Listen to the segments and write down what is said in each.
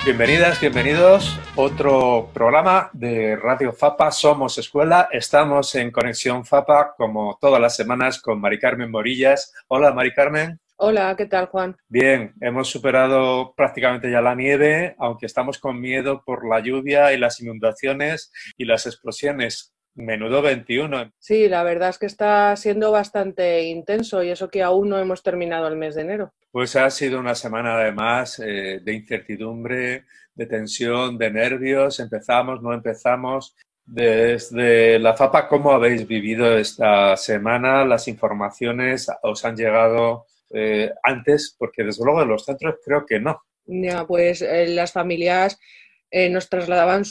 Bienvenidas, bienvenidos. Otro programa de Radio FAPA. Somos Escuela. Estamos en Conexión FAPA como todas las semanas con Mari Carmen Morillas. Hola, Mari Carmen. Hola, ¿qué tal, Juan? Bien, hemos superado prácticamente ya la nieve, aunque estamos con miedo por la lluvia y las inundaciones y las explosiones. Menudo 21. Sí, la verdad es que está siendo bastante intenso y eso que aún no hemos terminado el mes de enero. Pues ha sido una semana además de incertidumbre, de tensión, de nervios. Empezamos, no empezamos. Desde la FAPA, ¿cómo habéis vivido esta semana? ¿Las informaciones os han llegado antes? Porque desde luego de los centros creo que no. Ya, pues las familias nos trasladaban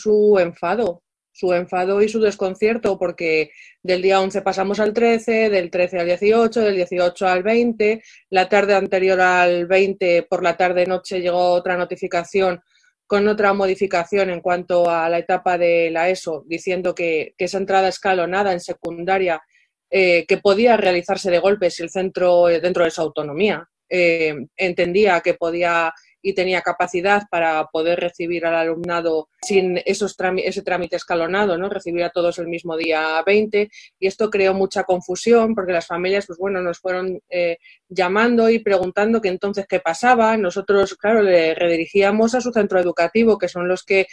su enfado y su desconcierto, porque del día 11 pasamos al 13, del 13 al 18, del 18 al 20, la tarde anterior al 20, por la tarde-noche llegó otra notificación con otra modificación en cuanto a la etapa de la ESO, diciendo que esa entrada escalonada en secundaria que podía realizarse de golpe si el centro, dentro de su autonomía, entendía que podía y tenía capacidad para poder recibir al alumnado sin ese trámite escalonado, ¿no? Recibir a todos el mismo día 20, y esto creó mucha confusión porque las familias, pues bueno, nos fueron llamando y preguntando que entonces qué pasaba. Nosotros, claro, le redirigíamos a su centro educativo, que son los que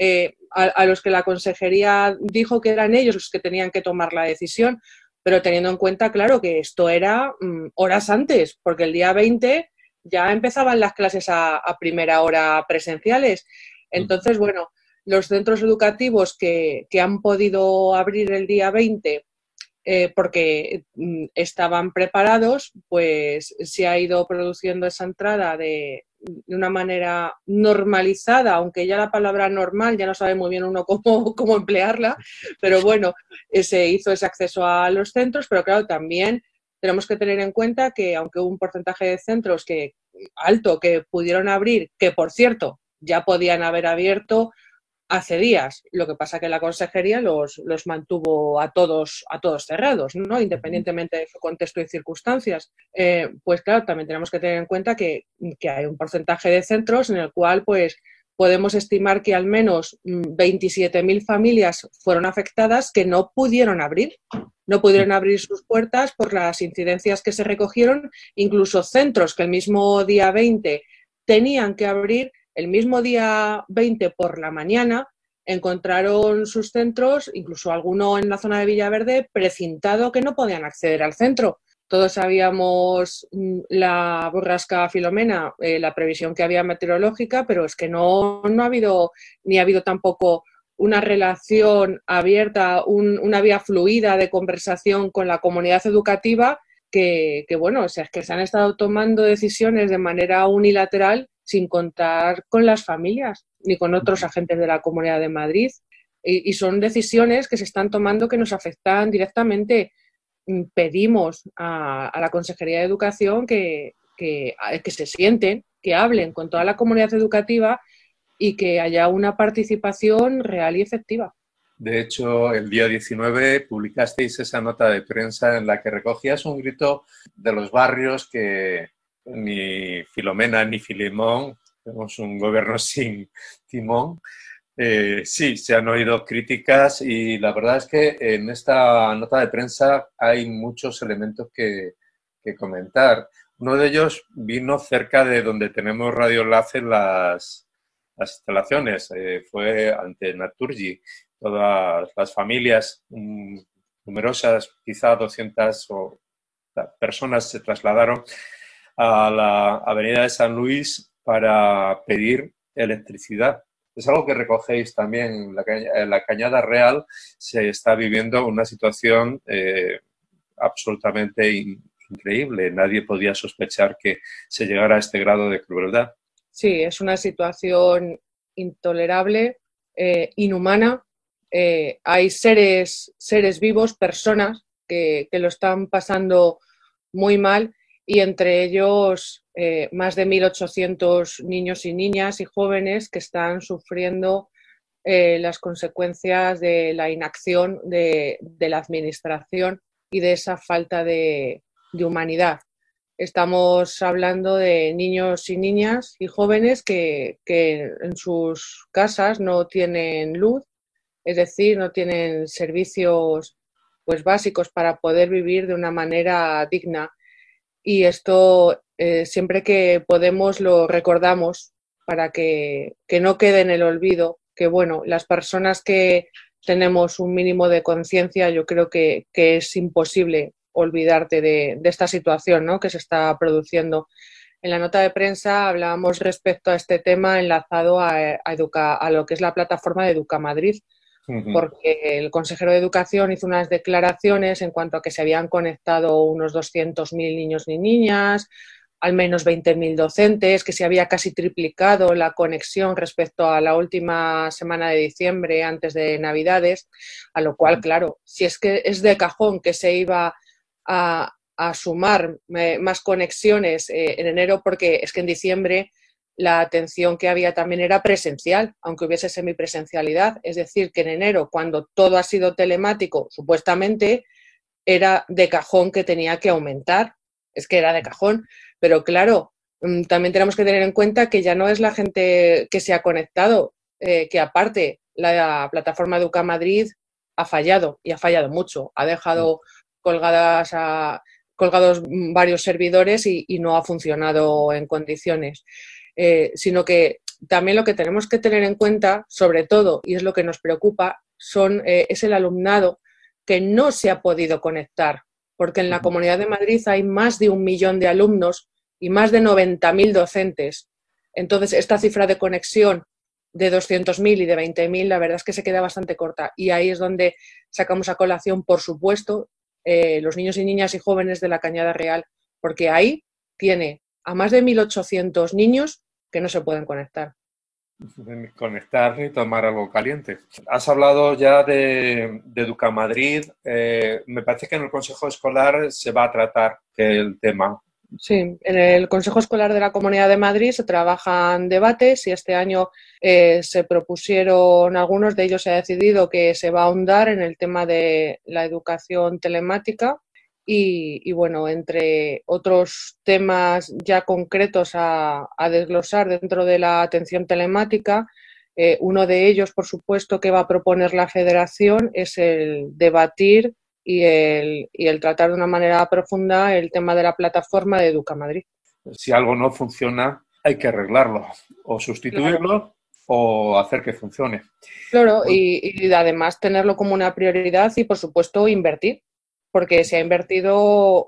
a los que la consejería dijo que eran ellos los que tenían que tomar la decisión, pero teniendo en cuenta, claro, que esto era horas antes, porque el día 20 ya empezaban las clases a primera hora presenciales. Entonces, bueno, los centros educativos que han podido abrir el día 20 porque estaban preparados, pues se ha ido produciendo esa entrada de una manera normalizada, aunque ya la palabra normal ya no sabe muy bien uno cómo emplearla, pero bueno, se hizo ese acceso a los centros, pero claro, también tenemos que tener en cuenta que aunque hubo un porcentaje de centros alto que pudieron abrir, que por cierto ya podían haber abierto hace días. Lo que pasa que la consejería los mantuvo a todos cerrados, ¿no? Independientemente de su contexto y circunstancias. Pues claro, también tenemos que tener en cuenta que hay un porcentaje de centros en el cual pues podemos estimar que al menos 27.000 familias fueron afectadas que no pudieron abrir. No pudieron abrir sus puertas por las incidencias que se recogieron, incluso centros que el mismo día 20 tenían que abrir. El mismo día 20 por la mañana encontraron sus centros, incluso alguno en la zona de Villaverde, precintado, que no podían acceder al centro. Todos sabíamos la borrasca Filomena, la previsión que había meteorológica, pero es que no ha habido, ni ha habido tampoco una relación abierta, una vía fluida de conversación con la comunidad educativa que bueno, o sea, es que se han estado tomando decisiones de manera unilateral sin contar con las familias ni con otros agentes de la Comunidad de Madrid. Y son decisiones que se están tomando que nos afectan directamente. Pedimos a la Consejería de Educación que se sienten, que hablen con toda la comunidad educativa y que haya una participación real y efectiva. De hecho, el día 19 publicasteis esa nota de prensa en la que recogías un grito de los barrios que ni Filomena ni Filemón, tenemos un gobierno sin timón. Sí, se han oído críticas y la verdad es que en esta nota de prensa hay muchos elementos que comentar. Uno de ellos vino cerca de donde tenemos Radio Enlace las instalaciones, fue ante Naturgy. Todas las familias, numerosas, quizá 200 personas se trasladaron a la avenida de San Luis para pedir electricidad. Es algo que recogéis también en la Cañada Real. Se está viviendo una situación absolutamente increíble. Nadie podía sospechar que se llegara a este grado de crueldad. Sí, es una situación intolerable, inhumana. Hay seres vivos, personas que lo están pasando muy mal, y entre ellos más de 1.800 niños y niñas y jóvenes que están sufriendo las consecuencias de la inacción de la administración y de esa falta de humanidad. Estamos hablando de niños y niñas y jóvenes que en sus casas no tienen luz, es decir, no tienen servicios pues básicos para poder vivir de una manera digna. Y esto siempre que podemos lo recordamos para que no quede en el olvido, que bueno, las personas que tenemos un mínimo de conciencia, yo creo que es imposible olvidarte de esta situación, ¿no?, que se está produciendo. En la nota de prensa hablábamos respecto a este tema enlazado a lo que es la plataforma de Educamadrid, Ujú. porque el consejero de Educación hizo unas declaraciones en cuanto a que se habían conectado unos 200.000 niños y niñas, al menos 20.000 docentes, que se había casi triplicado la conexión respecto a la última semana de diciembre antes de Navidades, a lo cual, claro, si es que es de cajón que se iba a sumar más conexiones en enero, porque es que en diciembre la atención que había también era presencial, aunque hubiese semipresencialidad. Es decir, que en enero, cuando todo ha sido telemático, supuestamente era de cajón que tenía que aumentar. Es que era de cajón. Pero claro, también tenemos que tener en cuenta que ya no es la gente que se ha conectado, que aparte la plataforma Educa Madrid ha fallado y ha fallado mucho. Ha dejado colgadas colgados varios servidores y no ha funcionado en condiciones. Sino que también lo que tenemos que tener en cuenta, sobre todo, y es lo que nos preocupa, es el alumnado que no se ha podido conectar, porque en la Comunidad de Madrid hay más de 1 millón de alumnos y más de 90.000 docentes. Entonces, esta cifra de conexión de 200.000 y de 20.000, la verdad es que se queda bastante corta. Y ahí es donde sacamos a colación, por supuesto, los niños y niñas y jóvenes de la Cañada Real, porque ahí tiene a más de 1.800 niños que no se pueden conectar. Conectar y tomar algo caliente. Has hablado ya de Educamadrid. Me parece que en el Consejo Escolar se va a tratar el tema. Sí, en el Consejo Escolar de la Comunidad de Madrid se trabajan debates y este año se propusieron, algunos de ellos se ha decidido que se va a ahondar en el tema de la educación telemática y bueno, entre otros temas ya concretos a desglosar dentro de la atención telemática, uno de ellos, por supuesto, que va a proponer la Federación es el debatir y el tratar de una manera profunda el tema de la plataforma de Educamadrid. Si algo no funciona, hay que arreglarlo, o Claro, sustituirlo o hacer que funcione. claro, y además tenerlo como una prioridad y, por supuesto, invertir, porque se ha invertido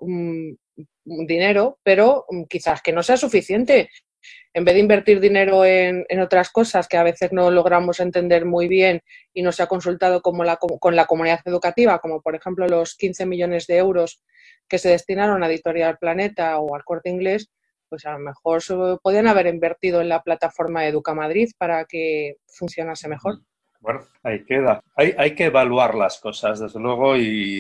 dinero, pero quizás que no sea suficiente. En vez de invertir dinero en otras cosas que a veces no logramos entender muy bien y no se ha consultado con la comunidad educativa, como por ejemplo los 15 millones de euros que se destinaron a Editorial Planeta o al Corte Inglés, pues a lo mejor se podían haber invertido en la plataforma Educamadrid para que funcionase mejor. Bueno, ahí queda. Hay que evaluar las cosas, desde luego,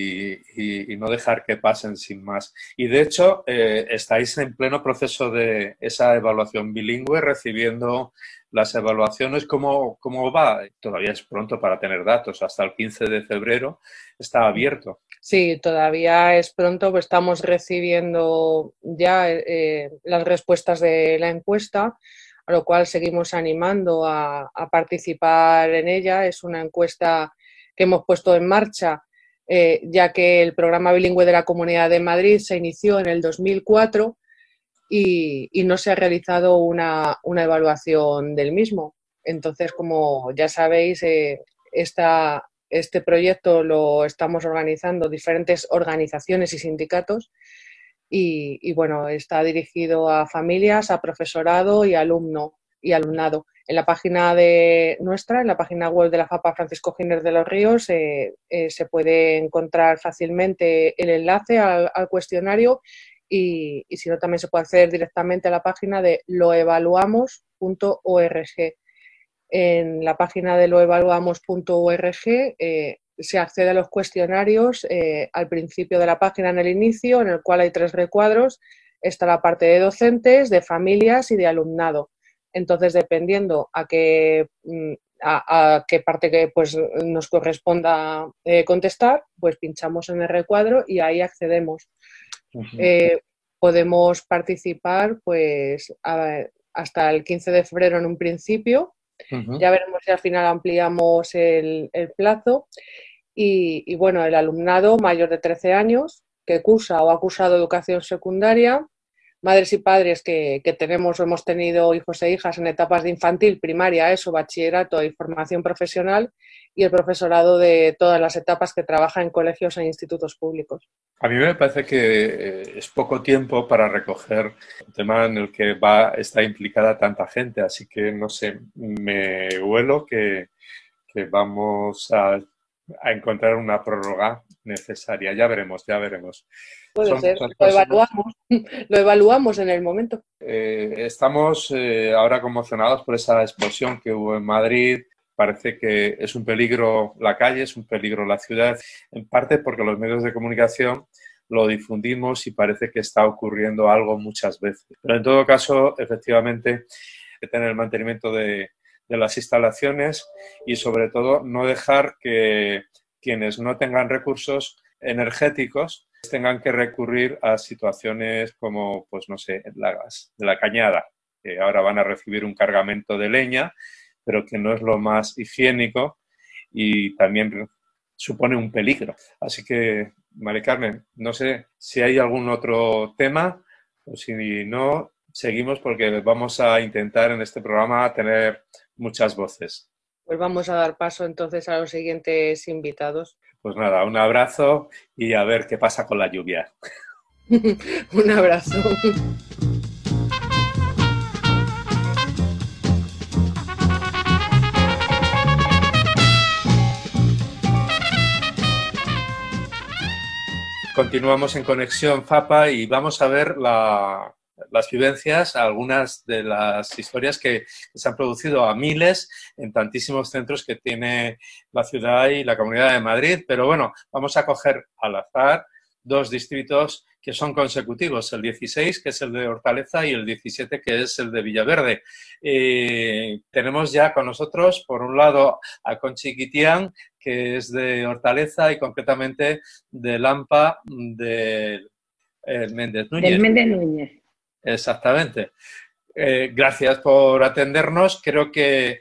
y no dejar que pasen sin más. Y de hecho, estáis en pleno proceso de esa evaluación bilingüe, recibiendo las evaluaciones. ¿Cómo va? Todavía es pronto para tener datos. Hasta el 15 de febrero está abierto. Sí, todavía es pronto, pues estamos recibiendo ya las respuestas de la encuesta, a lo cual seguimos animando a participar en ella. Es una encuesta que hemos puesto en marcha, ya que el programa bilingüe de la Comunidad de Madrid se inició en el 2004 y no se ha realizado una evaluación del mismo. Entonces, como ya sabéis, este proyecto lo estamos organizando diferentes organizaciones y sindicatos y bueno, está dirigido a familias, a profesorado y alumnado. En la página en la página web de la FAPA Francisco Giner de los Ríos, se puede encontrar fácilmente el enlace al cuestionario y si no, también se puede acceder directamente a la página de loevaluamos.org. En la página de loevaluamos.org se accede a los cuestionarios al principio de la página, en el inicio, en el cual hay 3 recuadros. Está la parte de docentes, de familias y de alumnado. Entonces, dependiendo a qué parte que pues, nos corresponda contestar, pues pinchamos en el recuadro y ahí accedemos. podemos participar pues hasta el 15 de febrero en un principio. Ya veremos si al final ampliamos el plazo. Y bueno, el alumnado mayor de 13 años que cursa o ha cursado educación secundaria, madres y padres que tenemos o hemos tenido hijos e hijas en etapas de infantil, primaria, ESO, bachillerato y formación profesional, y el profesorado de todas las etapas que trabaja en colegios e institutos públicos. A mí me parece que es poco tiempo para recoger un tema en el que está implicada tanta gente, así que no sé, me huelo que vamos a encontrar una prórroga necesaria. Ya veremos, ya veremos. Puede Son ser, muchas lo personas. evaluamos, lo evaluamos en el momento. Estamos ahora conmocionados por esa explosión que hubo en Madrid. Parece que es un peligro la calle, es un peligro la ciudad, en parte porque los medios de comunicación lo difundimos y parece que está ocurriendo algo muchas veces. Pero en todo caso, efectivamente, hay que tener el mantenimiento de las instalaciones y sobre todo no dejar que quienes no tengan recursos energéticos tengan que recurrir a situaciones como, pues no sé, de la cañada, que ahora van a recibir un cargamento de leña, pero que no es lo más higiénico y también supone un peligro. Así que, Mari Carmen, no sé si hay algún otro tema o si no, seguimos porque vamos a intentar en este programa tener muchas voces. Pues vamos a dar paso entonces a los siguientes invitados. Pues nada, un abrazo y a ver qué pasa con la lluvia. Un abrazo. Continuamos en Conexión FAPA y vamos a ver las vivencias, algunas de las historias que se han producido a miles en tantísimos centros que tiene la ciudad y la Comunidad de Madrid. Pero bueno, vamos a coger al azar dos distritos que son consecutivos, el 16, que es el de Hortaleza, y el 17, que es el de Villaverde. Tenemos ya con nosotros, por un lado, a Conchi Guitián, que es de Hortaleza y concretamente de Lampa de Méndez Del Núñez. Méndez Núñez. Exactamente. Gracias por atendernos. Creo que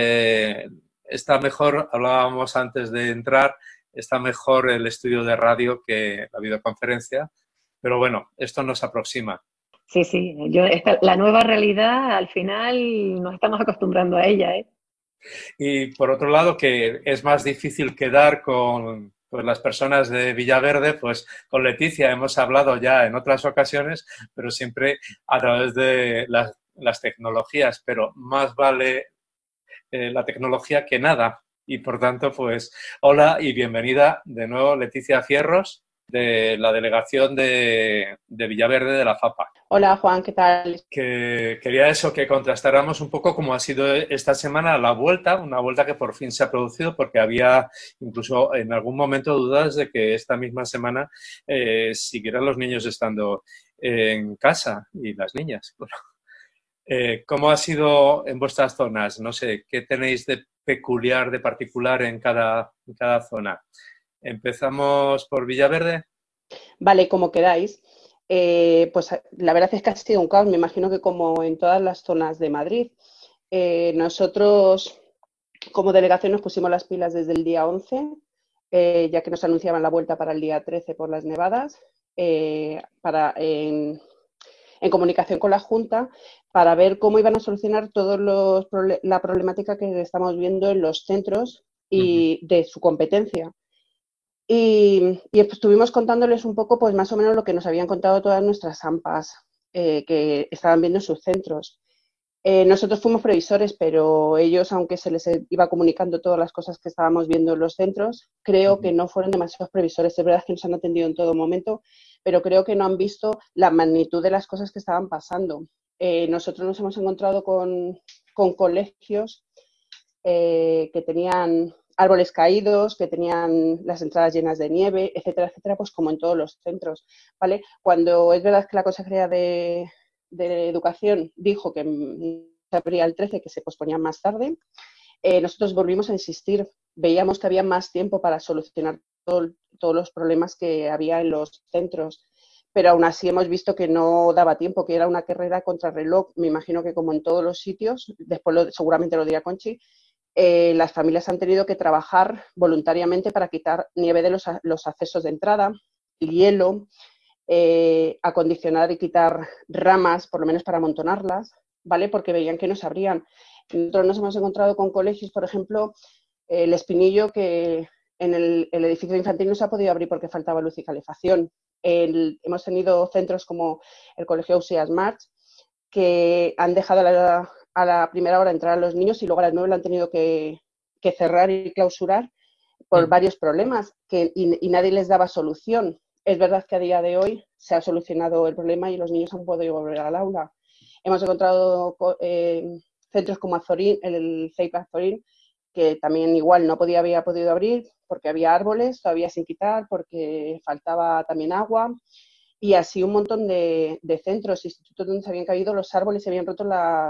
está mejor, hablábamos antes de entrar, está mejor el estudio de radio que la videoconferencia, pero bueno, esto nos aproxima. Sí, sí, la nueva realidad al final nos estamos acostumbrando a ella, ¿eh? Y por otro lado, que es más difícil quedar con pues, las personas de Villaverde, pues con Leticia hemos hablado ya en otras ocasiones, pero siempre a través de las tecnologías, pero más vale la tecnología que nada. Y por tanto, pues hola y bienvenida de nuevo Leticia Fierros, de la delegación de Villaverde de la FAPA. Hola Juan, ¿qué tal? Que quería eso, que contrastáramos un poco cómo ha sido esta semana la vuelta, una vuelta que por fin se ha producido porque había incluso en algún momento dudas de que esta misma semana siguieran los niños estando en casa y las niñas. Bueno, ¿cómo ha sido en vuestras zonas? No sé, ¿qué tenéis de peculiar, de particular en cada zona? ¿Empezamos por Villaverde? Vale, como queráis. Pues la verdad es que ha sido un caos, me imagino que como en todas las zonas de Madrid. Nosotros, como delegación, nos pusimos las pilas desde el día 11, ya que nos anunciaban la vuelta para el día 13 por las nevadas, en comunicación con la Junta, para ver cómo iban a solucionar la problemática que estamos viendo en los centros y de su competencia. Y estuvimos contándoles un poco, pues más o menos lo que nos habían contado todas nuestras AMPAs que estaban viendo en sus centros. Nosotros fuimos previsores, pero ellos, aunque se les iba comunicando todas las cosas que estábamos viendo en los centros, creo que no fueron demasiados previsores. Es verdad que nos han atendido en todo momento, pero creo que no han visto la magnitud de las cosas que estaban pasando. Nosotros nos hemos encontrado con colegios que tenían árboles caídos, que tenían las entradas llenas de nieve, etcétera, etcétera, pues como en todos los centros, ¿vale? Cuando es verdad que la Consejería de Educación dijo que se abría el 13, que se posponía más tarde, nosotros volvimos a insistir, veíamos que había más tiempo para solucionar todos los problemas que había en los centros, pero aún así hemos visto que no daba tiempo, que era una carrera contra reloj. Me imagino que como en todos los sitios, después seguramente lo dirá Conchi, las familias han tenido que trabajar voluntariamente para quitar nieve de los accesos de entrada, hielo, acondicionar y quitar ramas, por lo menos para amontonarlas, ¿vale? Porque veían que no se abrían. Nosotros nos hemos encontrado con colegios, por ejemplo, el Espinillo, que en el edificio infantil no se ha podido abrir porque faltaba luz y calefacción. Hemos tenido centros como el Colegio Ausias March, que han dejado a la primera hora entrar a los niños y luego a las 9 lo han tenido que cerrar y clausurar por varios problemas y nadie les daba solución. Es verdad que a día de hoy se ha solucionado el problema y los niños han podido volver al aula. Hemos encontrado centros como Azorín, el CEIP Azorín, que también igual no había podido abrir porque había árboles todavía sin quitar, porque faltaba también agua, y así un montón de centros, institutos donde se habían caído los árboles, se habían roto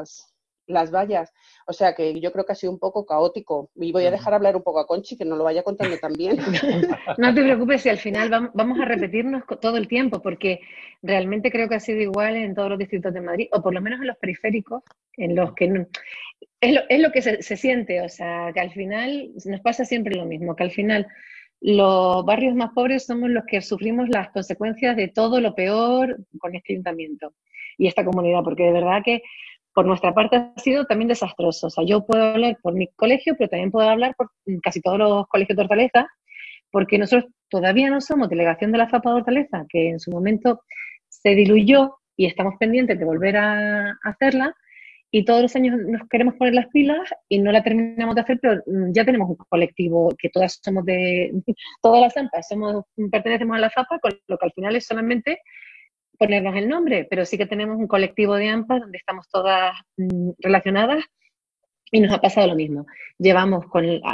las vallas. O sea que yo creo que ha sido un poco caótico. Y voy a dejar hablar un poco a Conchi, que no lo vaya contando también. No te preocupes, si al final vamos a repetirnos todo el tiempo, porque realmente creo que ha sido igual en todos los distritos de Madrid, o por lo menos en los periféricos, en los que no, es lo que se siente, o sea, que al final nos pasa siempre lo mismo, que al final los barrios más pobres somos los que sufrimos las consecuencias de todo lo peor con este ayuntamiento y esta comunidad, porque de verdad que por nuestra parte ha sido también desastroso. O sea, yo puedo hablar por mi colegio, pero también puedo hablar por casi todos los colegios de Hortaleza, porque nosotros todavía no somos delegación de la FAPA de Hortaleza, que en su momento se diluyó y estamos pendientes de volver a hacerla, y todos los años nos queremos poner las pilas y no la terminamos de hacer, pero ya tenemos un colectivo que todas somos todas las AMPAs pertenecemos a la FAPA, con lo que al final es solamente ponernos el nombre, pero sí que tenemos un colectivo de AMPAs donde estamos todas relacionadas y nos ha pasado lo mismo. Llevamos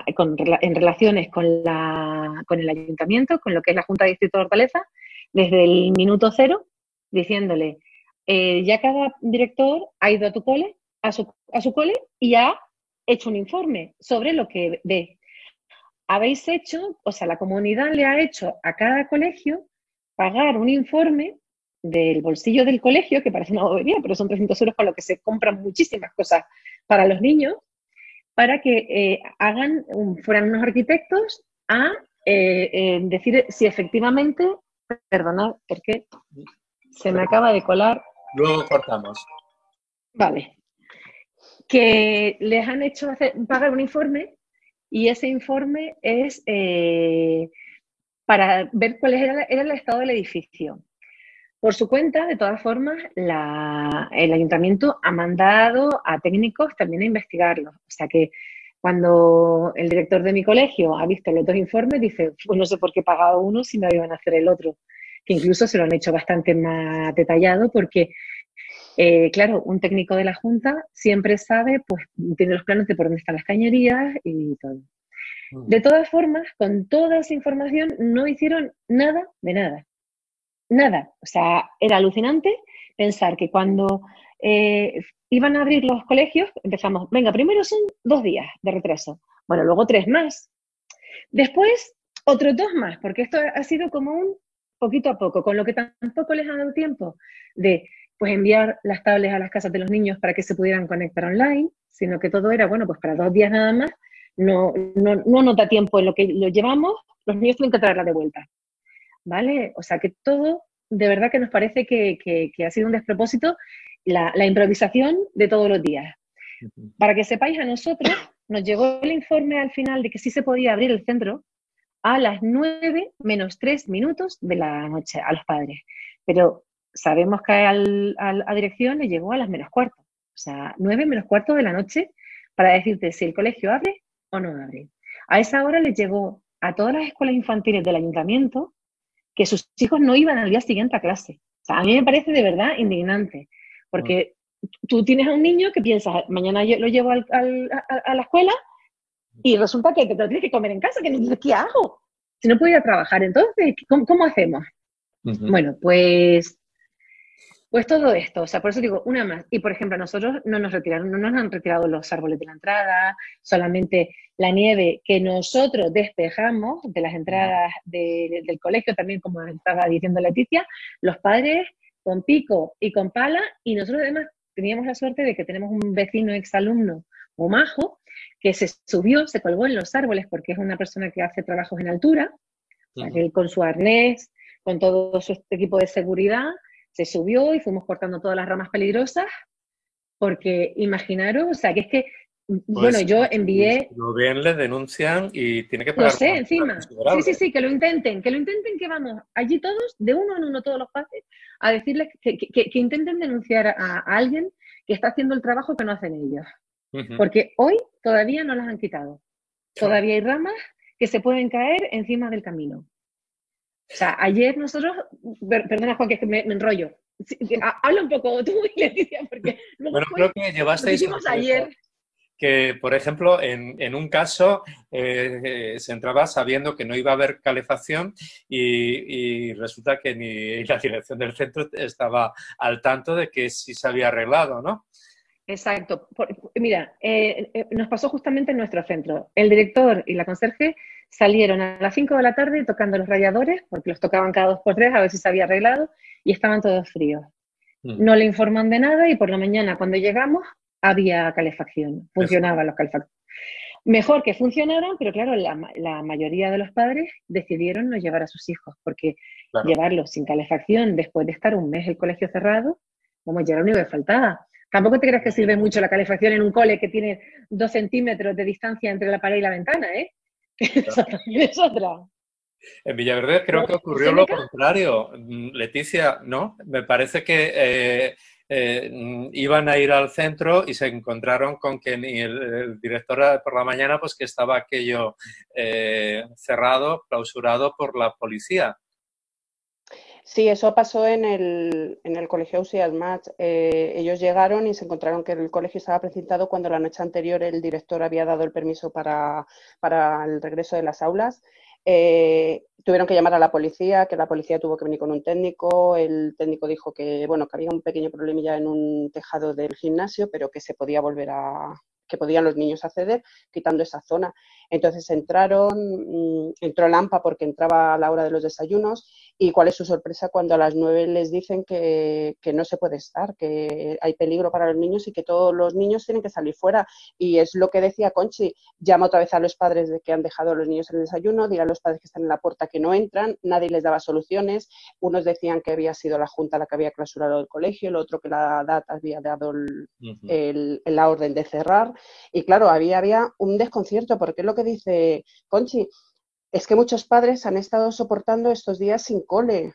en relaciones con el ayuntamiento, con lo que es la Junta de Distrito de Hortaleza, desde el minuto cero, diciéndole, ya cada director ha ido a tu cole, a su cole, y ha hecho un informe sobre lo que ve. Habéis hecho, o sea, la comunidad le ha hecho a cada colegio pagar un informe del bolsillo del colegio, que parece una bobería, pero son 300 euros con lo que se compran muchísimas cosas para los niños, para que fueran unos arquitectos a decir si efectivamente, perdonad, porque se me acaba de colar. Luego cortamos. Vale. Que les han hecho pagar un informe y ese informe es para ver cuál era el estado del edificio. Por su cuenta, de todas formas, el ayuntamiento ha mandado a técnicos también a investigarlo. O sea que cuando el director de mi colegio ha visto los dos informes, dice, pues no sé por qué he pagado uno si me iban a hacer el otro. Que incluso se lo han hecho bastante más detallado porque, claro, un técnico de la Junta siempre sabe, pues tiene los planos de por dónde están las cañerías y todo. De todas formas, con toda esa información no hicieron nada de nada. Nada, o sea, era alucinante pensar que cuando iban a abrir los colegios, empezamos, venga, primero son 2 días de retraso, bueno, luego 3 más, después otros 2 más, porque esto ha sido como un poquito a poco, con lo que tampoco les ha dado tiempo de pues enviar las tablets a las casas de los niños para que se pudieran conectar online, sino que todo era, bueno, pues para 2 días nada más, no nos da tiempo en lo que lo llevamos, los niños tienen que traerla de vuelta. ¿Vale? O sea que todo, de verdad que nos parece que ha sido un despropósito la improvisación de todos los días. Para que sepáis, a nosotros nos llegó el informe al final de que sí se podía abrir el centro a las 9 menos 3 minutos de la noche a los padres. Pero sabemos que a dirección le llegó a las menos cuarto. O sea, 9 menos cuarto de la noche para decirte si el colegio abre o no abre. A esa hora les llegó a todas las escuelas infantiles del ayuntamiento que sus hijos no iban al día siguiente a clase. O sea, a mí me parece de verdad indignante, porque tú tienes a un niño que piensas, mañana yo lo llevo a la escuela y resulta que te lo tienes que comer en casa, que ¿qué hago? Si no puedo ir a trabajar, entonces, ¿cómo hacemos? Bueno, pues Pues todo esto, o sea, por eso digo, una más. Y por ejemplo, a nosotros no nos retiraron, no nos han retirado los árboles de la entrada, solamente la nieve que nosotros despejamos de las entradas del colegio, también como estaba diciendo Leticia, los padres con pico y con pala, y nosotros además teníamos la suerte de que tenemos un vecino exalumno muy majo que se subió, se colgó en los árboles porque es una persona que hace trabajos en altura, o sea, que él con su arnés, con todo su equipo de seguridad, se subió y fuimos cortando todas las ramas peligrosas, porque imaginaros, o sea, que es que, bueno, Pues yo si envié, lo ven, le denuncian y tiene que lo pagar sé, una multa encima, sí, sí, considerable. sí, que lo intenten, que vamos allí todos, de uno en uno, todos los padres, a decirles que intenten denunciar a alguien que está haciendo el trabajo que no hacen ellos. Ujú. Porque hoy todavía no las han quitado. Jo. Todavía hay ramas que se pueden caer encima del camino. O sea, ayer nosotros, perdona Juan, que es que me enrollo. Sí, habla un poco tú y Leticia, porque luego Bueno, creo fue que lo que llevasteis hicimos sorpresa. ayer. Que, por ejemplo, en un caso se entraba sabiendo que no iba a haber calefacción y resulta que ni la dirección del centro estaba al tanto de que sí se había arreglado, ¿no? Exacto. Mira, nos pasó justamente en nuestro centro. El director y la conserje salieron a las 5 de la tarde tocando los radiadores, porque los tocaban cada 2 por 3 a ver si se había arreglado, y estaban todos fríos. Mm. No le informan de nada y por la mañana cuando llegamos había calefacción, Eso, funcionaban los calefactores. Mejor que funcionaran, pero claro, la mayoría de los padres decidieron no llevar a sus hijos, porque claro. llevarlos sin calefacción después de estar un mes el colegio cerrado, vamos, ya era lo único que faltaba. Tampoco te creas que sirve mucho la calefacción en un cole que tiene 2 centímetros de distancia entre la pared y la ventana, ¿eh? Eso también es otra. En Villaverde creo Luego, que ocurrió lo Seneca, contrario. Leticia, ¿no? Me parece que iban a ir al centro y se encontraron con que ni el director por la mañana, pues que estaba aquello cerrado, clausurado por la policía. Sí, eso pasó en el colegio Ausias Match. Ellos llegaron y se encontraron que el colegio estaba precintado cuando la noche anterior el director había dado el permiso para el regreso de las aulas. Tuvieron que llamar a la policía, que la policía tuvo que venir con un técnico. El técnico dijo que, bueno, que había un pequeño problemilla en un tejado del gimnasio, pero que se podía que podían los niños acceder quitando esa zona. Entonces entró el AMPA porque entraba a la hora de los desayunos. Y cuál es su sorpresa cuando a las 9 les dicen que no se puede estar, que hay peligro para los niños y que todos los niños tienen que salir fuera. Y es lo que decía Conchi, llama otra vez a los padres de que han dejado a los niños en el desayuno, dirá a los padres que están en la puerta que no entran, nadie les daba soluciones. Unos decían que había sido la Junta la que había clausurado el colegio, el otro que la DAT había dado la orden de cerrar. Y claro, había un desconcierto, porque es lo que dice Conchi, es que muchos padres han estado soportando estos días sin cole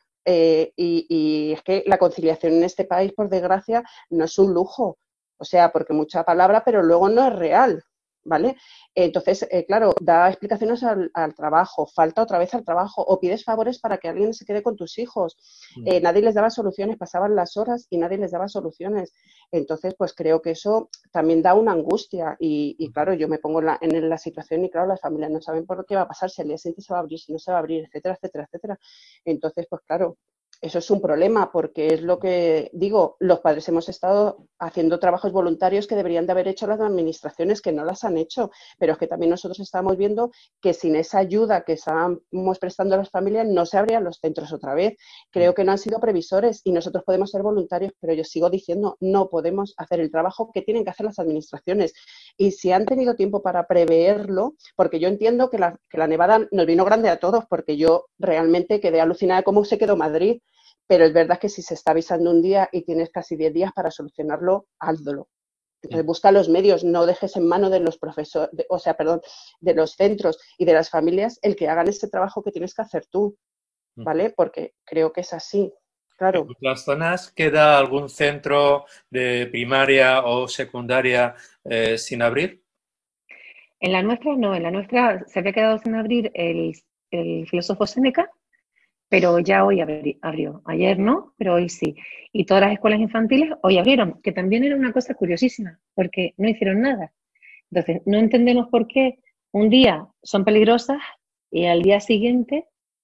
y es que la conciliación en este país, por desgracia, no es un lujo. O sea, porque mucha palabra, pero luego no es real, ¿vale? Entonces, claro, da explicaciones al trabajo, falta otra vez al trabajo o pides favores para que alguien se quede con tus hijos. Nadie les daba soluciones, pasaban las horas y nadie les daba soluciones. Entonces, pues creo que eso también da una angustia y claro, yo me pongo en la situación y claro, las familias no saben por qué va a pasar, si al día siguiente se va a abrir, si no se va a abrir, etcétera, etcétera, etcétera. Entonces, pues claro, eso es un problema porque es lo que digo, los padres hemos estado haciendo trabajos voluntarios que deberían de haber hecho las administraciones que no las han hecho, pero es que también nosotros estamos viendo que sin esa ayuda que estamos prestando a las familias no se abrían los centros otra vez. Creo que no han sido previsores y nosotros podemos ser voluntarios, pero yo sigo diciendo, no podemos hacer el trabajo que tienen que hacer las administraciones. Y si han tenido tiempo para preverlo, porque yo entiendo que la nevada nos vino grande a todos, porque yo realmente quedé alucinada de cómo se quedó Madrid, pero es verdad que si se está avisando un día y tienes casi 10 días para solucionarlo, hazlo. Entonces busca los medios, no dejes en mano de los profesores, de los centros y de las familias el que hagan ese trabajo que tienes que hacer tú, ¿vale? Porque creo que es así, ¿En claro. otras zonas queda algún centro de primaria o secundaria sin abrir? en la nuestra no, en la nuestra se había quedado sin abrir el filósofo Seneca, pero ya hoy abrió. Ayer no, pero hoy sí. Y todas las escuelas infantiles hoy abrieron, que también era una cosa curiosísima, porque no hicieron nada. Entonces, no entendemos por qué un día son peligrosas y al día siguiente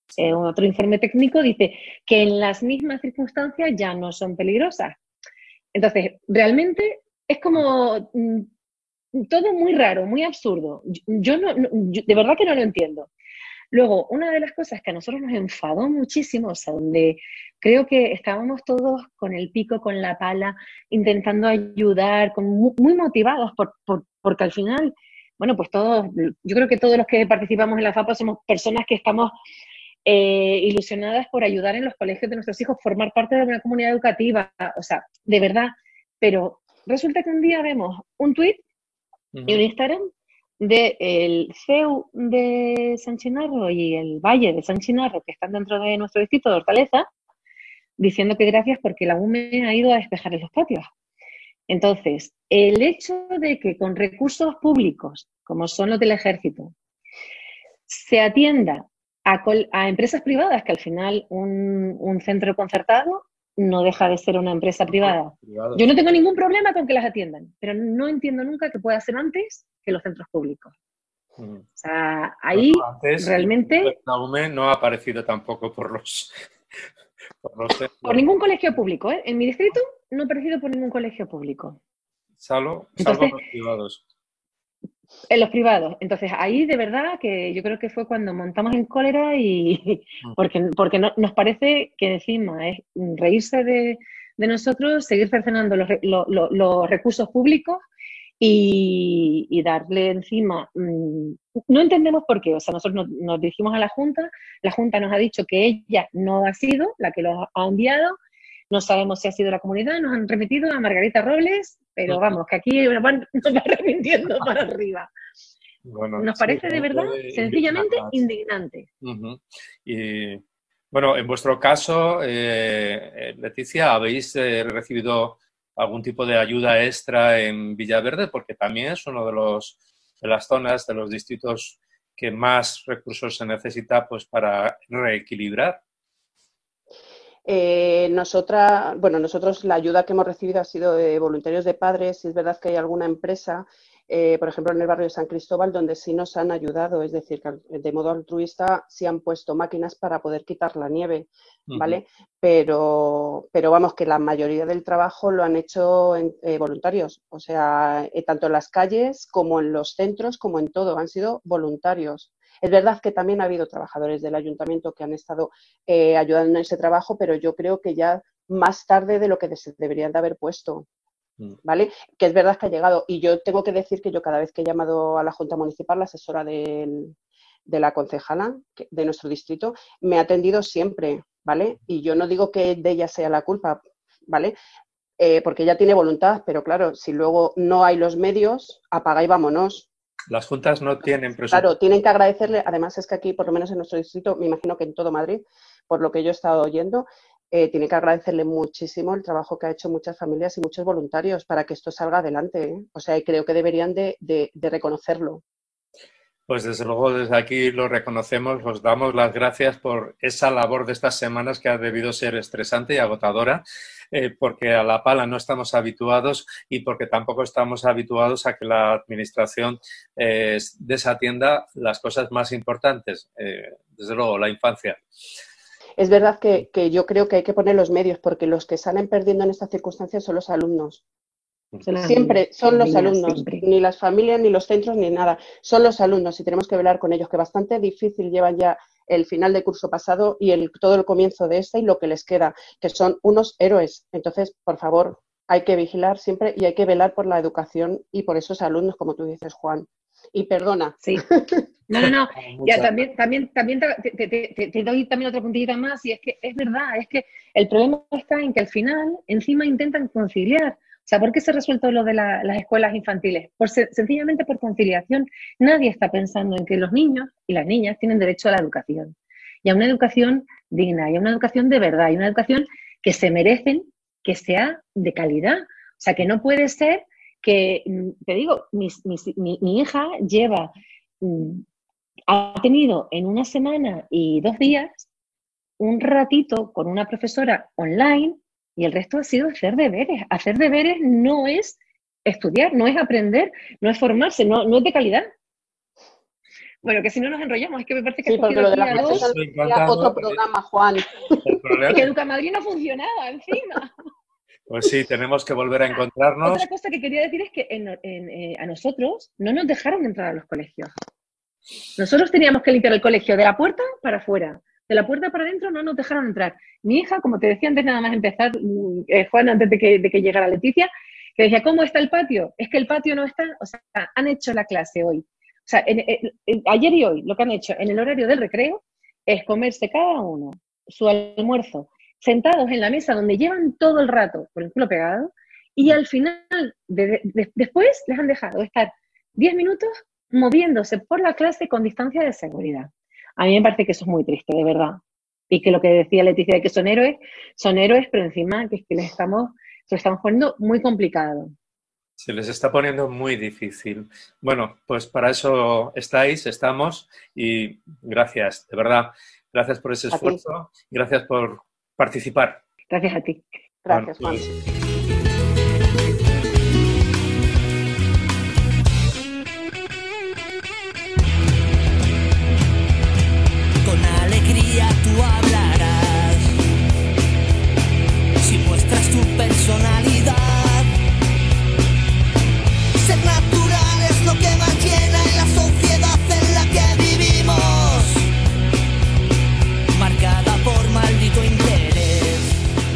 otro informe técnico dice que en las mismas circunstancias ya no son peligrosas. Entonces, realmente es como todo muy raro, muy absurdo. Yo de verdad que no lo entiendo. Luego, una de las cosas que a nosotros nos enfadó muchísimo, o sea, donde creo que estábamos todos con el pico, con la pala, intentando ayudar, muy motivados, porque al final, bueno, pues todos, yo creo que todos los que participamos en la FAPA somos personas que estamos ilusionadas por ayudar en los colegios de nuestros hijos, formar parte de una comunidad educativa, o sea, de verdad. Pero resulta que un día vemos un tuit y un Instagram del CEU de San Chinarro y el Valle de San Chinarro, que están dentro de nuestro distrito de Hortaleza, diciendo que gracias porque la UME ha ido a despejar los patios. Entonces, el hecho de que con recursos públicos, como son los del Ejército, se atienda a empresas privadas, que al final un centro concertado no deja de ser una empresa privada. Yo no tengo ningún problema con que las atiendan, pero no entiendo nunca que pueda ser antes que los centros públicos. O sea, ahí realmente... La UME no ha aparecido tampoco por los por ningún colegio público, ¿eh? En mi distrito no ha aparecido por ningún colegio público. Salvo Entonces, los privados. En los privados. Entonces, ahí de verdad que yo creo que fue cuando montamos en cólera y porque nos parece que encima es reírse de nosotros, seguir cercenando los recursos públicos y darle encima. No entendemos por qué. O sea, nosotros nos dirigimos a la Junta nos ha dicho que ella no ha sido la que los ha enviado. No sabemos si ha sido la comunidad, nos han remitido a Margarita Robles, pero vamos, que aquí nos va remitiendo para arriba. Bueno, nos parece de verdad sencillamente indignante. Y bueno, en vuestro caso, Leticia, ¿habéis recibido algún tipo de ayuda extra en Villaverde? Porque también es uno de las zonas, de los distritos que más recursos se necesita pues para reequilibrar. Nosotros la ayuda que hemos recibido ha sido de voluntarios de padres. Y es verdad que hay alguna empresa, por ejemplo, en el barrio de San Cristóbal, donde sí nos han ayudado, es decir, que de modo altruista sí han puesto máquinas para poder quitar la nieve, ¿vale? Pero vamos, que la mayoría del trabajo lo han hecho voluntarios, o sea, tanto en las calles como en los centros, como en todo, han sido voluntarios. Es verdad que también ha habido trabajadores del ayuntamiento que han estado ayudando en ese trabajo, pero yo creo que ya más tarde de lo que se deberían de haber puesto, ¿vale? Que es verdad que ha llegado. Y yo tengo que decir que yo cada vez que he llamado a la Junta Municipal, la asesora de la concejala de nuestro distrito, me ha atendido siempre, ¿vale? Y yo no digo que de ella sea la culpa, ¿vale? Porque ella tiene voluntad, pero claro, si luego no hay los medios, apaga y vámonos. Las juntas no tienen presupuesto. Claro, tienen que agradecerle, además es que aquí, por lo menos en nuestro distrito, me imagino que en todo Madrid, por lo que yo he estado oyendo, tienen que agradecerle muchísimo el trabajo que ha hecho muchas familias y muchos voluntarios para que esto salga adelante, ¿eh? O sea, y creo que deberían de reconocerlo. Pues desde luego desde aquí lo reconocemos, os damos las gracias por esa labor de estas semanas que ha debido ser estresante y agotadora, porque a la pala no estamos habituados y porque tampoco estamos habituados a que la administración desatienda las cosas más importantes, desde luego la infancia. Es verdad que yo creo que hay que poner los medios, porque los que salen perdiendo en estas circunstancias son los alumnos. Siempre son los alumnos, ni las familias, ni los centros, ni nada. Son los alumnos y tenemos que velar con ellos, que bastante difícil llevan ya el final de curso pasado y todo el comienzo de este y lo que les queda, que son unos héroes. Entonces, por favor, hay que vigilar siempre y hay que velar por la educación y por esos alumnos, como tú dices, Juan. Y perdona. Sí. No. Ya, también te doy también otra puntillita más, y es que es verdad, es que el problema está en que al final encima intentan conciliar. O sea, ¿por qué se ha resuelto lo de las escuelas infantiles? Sencillamente por conciliación. Nadie está pensando en que los niños y las niñas tienen derecho a la educación. Y a una educación digna, y a una educación de verdad, y una educación que se merecen, que sea de calidad. O sea, que no puede ser que, te digo, mi hija ha tenido en una semana y 2 días un ratito con una profesora online y el resto ha sido hacer deberes. Hacer deberes no es estudiar, no es aprender, no es formarse, no es de calidad. Bueno, que si no nos enrollamos, es que me parece que Sí, has porque cogido lo de aquí las a clases dos. era otro programa, Juan. El problema, Y que Educamadrid no funcionaba encima. pues sí, tenemos que volver a encontrarnos. Otra cosa que quería decir es que a nosotros no nos dejaron entrar a los colegios. Nosotros teníamos que limpiar el colegio de la puerta para afuera. De la puerta para adentro no nos dejaron entrar. Mi hija, como te decía antes nada más empezar, Juan, antes de que llegara Leticia, que decía, ¿cómo está el patio? Es que el patio no está, o sea, han hecho la clase hoy. O sea, ayer y hoy lo que han hecho en el horario del recreo es comerse cada uno su almuerzo, sentados en la mesa donde llevan todo el rato con el culo pegado, y al final, después les han dejado estar 10 minutos moviéndose por la clase con distancia de seguridad. A mí me parece que eso es muy triste, de verdad. Y que lo que decía Leticia de que son héroes, pero encima que es que se lo estamos poniendo muy complicado. Se les está poniendo muy difícil. Bueno, pues para eso estamos y gracias, de verdad. Gracias por ese esfuerzo y gracias por participar. Gracias a ti. Gracias, Juan. Con alegría tú hablarás, si muestras tu personalidad. Ser natural es lo que más llena en la sociedad en la que vivimos, marcada por maldito interés.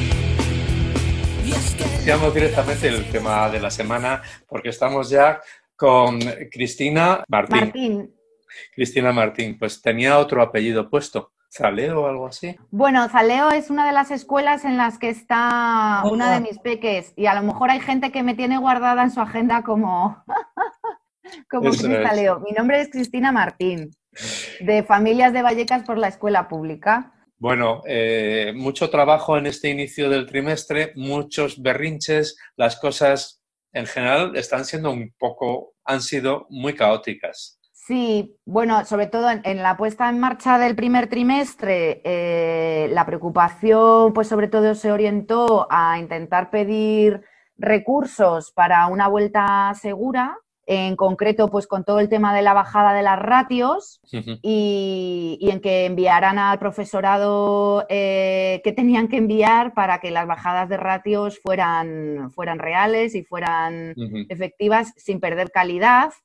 Y es que Iniciamos directamente el tema de la semana porque estamos ya con Cristina Martín. Cristina Martín, pues tenía otro apellido puesto, Zaleo o algo así. Bueno, Zaleo es una de las escuelas en las que está una de mis peques y a lo mejor hay gente que me tiene guardada en su agenda como Crista Leo. Mi nombre es Cristina Martín, de Familias de Vallecas por la Escuela Pública. Bueno, mucho trabajo en este inicio del trimestre, muchos berrinches, las cosas en general han sido muy caóticas. Sí, bueno, sobre todo en la puesta en marcha del primer trimestre, la preocupación, pues sobre todo se orientó a intentar pedir recursos para una vuelta segura, en concreto, pues con todo el tema de la bajada de las ratios y en que enviaran al profesorado qué tenían que enviar para que las bajadas de ratios fueran reales y fueran efectivas sin perder calidad.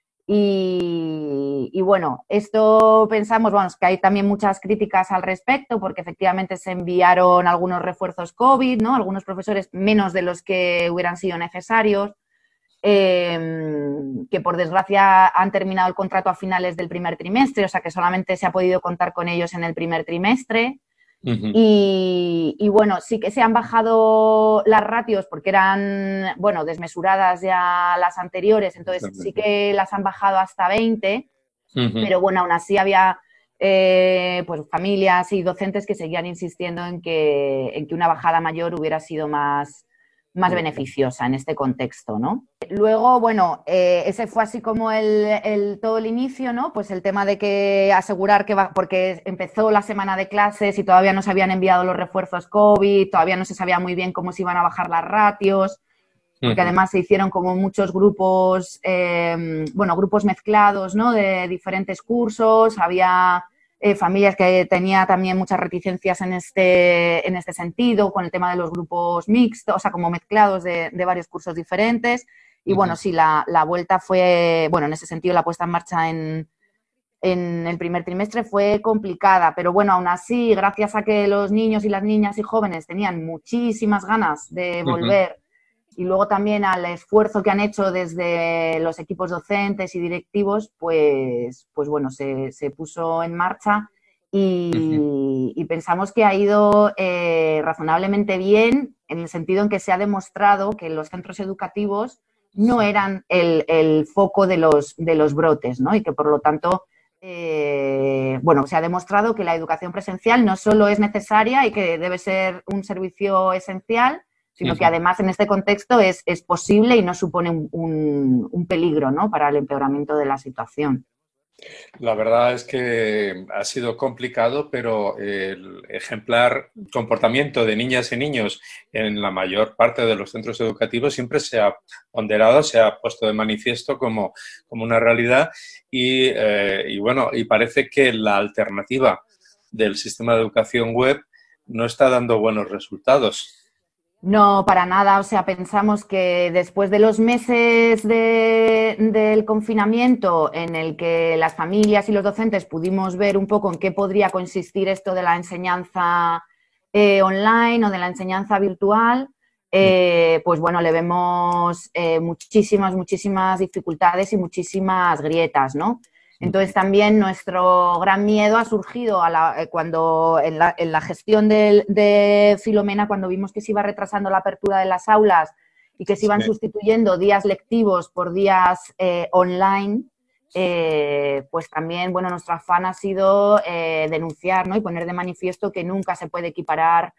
Y bueno, esto pensamos, bueno, es que hay también muchas críticas al respecto porque efectivamente se enviaron algunos refuerzos COVID, ¿no? Algunos profesores menos de los que hubieran sido necesarios, que por desgracia han terminado el contrato a finales del primer trimestre, o sea que solamente se ha podido contar con ellos en el primer trimestre. Y bueno, sí que se han bajado las ratios porque eran, bueno, desmesuradas ya las anteriores, entonces sí que las han bajado hasta 20, pero bueno, aún así había pues familias y docentes que seguían insistiendo en que una bajada mayor hubiera sido más beneficiosa en este contexto, ¿no? Luego, bueno, ese fue así como todo el inicio, ¿no? Pues el tema de que asegurar que porque empezó la semana de clases y todavía no se habían enviado los refuerzos COVID, todavía no se sabía muy bien cómo se iban a bajar las ratios, porque además se hicieron como muchos grupos, grupos mezclados, ¿no? De diferentes cursos, había familias que tenía también muchas reticencias en este sentido, con el tema de los grupos mixtos, o sea, como mezclados de varios cursos diferentes. Y bueno, sí, la vuelta fue, bueno, en ese sentido, la puesta en marcha en el primer trimestre fue complicada, pero bueno, aún así, gracias a que los niños y las niñas y jóvenes tenían muchísimas ganas de volver y luego también al esfuerzo que han hecho desde los equipos docentes y directivos, pues bueno, se puso en marcha y pensamos que ha ido razonablemente bien en el sentido en que se ha demostrado que los centros educativos no eran el foco de los brotes, ¿no? Y que por lo tanto, se ha demostrado que la educación presencial no solo es necesaria y que debe ser un servicio esencial, sino que además en este contexto es posible y no supone un peligro, ¿no? Para el empeoramiento de la situación. La verdad es que ha sido complicado, pero el ejemplar comportamiento de niñas y niños en la mayor parte de los centros educativos siempre se ha ponderado, se ha puesto de manifiesto como una realidad y bueno, y parece que la alternativa del sistema de educación web no está dando buenos resultados. No, para nada. O sea, pensamos que después de los meses del confinamiento en el que las familias y los docentes pudimos ver un poco en qué podría consistir esto de la enseñanza online o de la enseñanza virtual, pues bueno, le vemos muchísimas dificultades y muchísimas grietas, ¿no? Entonces también nuestro gran miedo ha surgido cuando en la gestión de Filomena, cuando vimos que se iba retrasando la apertura de las aulas y que se iban sustituyendo días lectivos por días online, pues también, bueno, nuestro afán ha sido denunciar, ¿no? Y poner de manifiesto que nunca se puede equiparar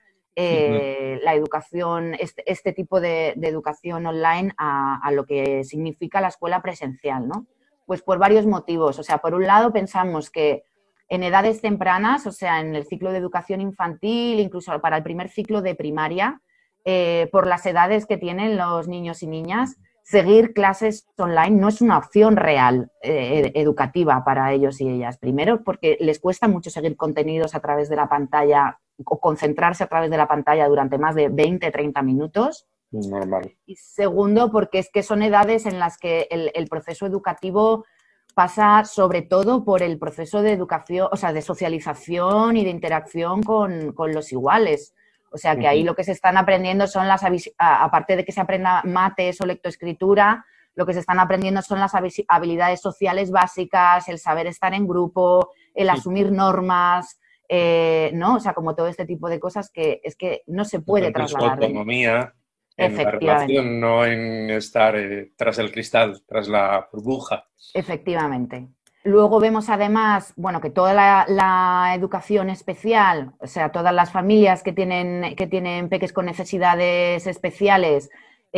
la educación, este tipo de educación online a lo que significa la escuela presencial, ¿no? Pues por varios motivos. O sea, por un lado pensamos que en edades tempranas, o sea, en el ciclo de educación infantil, incluso para el primer ciclo de primaria, por las edades que tienen los niños y niñas, seguir clases online no es una opción real educativa para ellos y ellas. Primero, porque les cuesta mucho seguir contenidos a través de la pantalla o concentrarse a través de la pantalla durante más de 20, 30 minutos. Normal. Y segundo, porque es que son edades en las que el proceso educativo pasa sobre todo por el proceso de educación, o sea, de socialización y de interacción con los iguales. O sea, que ahí lo que se están aprendiendo son aparte de que se aprenda mates o lectoescritura, lo que se están aprendiendo son las habilidades sociales básicas, el saber estar en grupo, el asumir normas, ¿no? O sea, como todo este tipo de cosas que es que no se puede trasladar. Su autonomía en la relación, no en estar tras el cristal, tras la burbuja. Efectivamente. Luego vemos además, bueno, que toda la educación especial, o sea, todas las familias que tienen peques con necesidades especiales,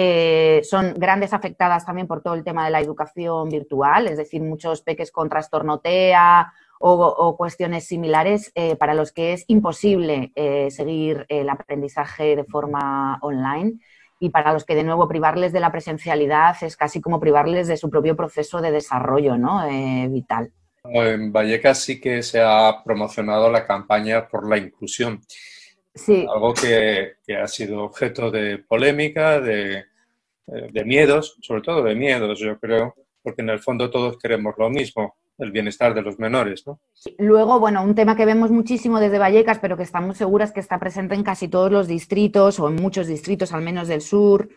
son grandes afectadas también por todo el tema de la educación virtual, es decir, muchos peques con trastorno TEA o cuestiones similares para los que es imposible seguir el aprendizaje de forma online. Y para los que, de nuevo, privarles de la presencialidad es casi como privarles de su propio proceso de desarrollo, ¿no? Vital. En Vallecas sí que se ha promocionado la campaña por la inclusión. Sí. Algo que ha sido objeto de polémica, de miedos, sobre todo de miedos, yo creo, porque en el fondo todos queremos lo mismo, el bienestar de los menores, ¿no? Luego, bueno, un tema que vemos muchísimo desde Vallecas, pero que estamos seguras que está presente en casi todos los distritos o en muchos distritos, al menos del sur,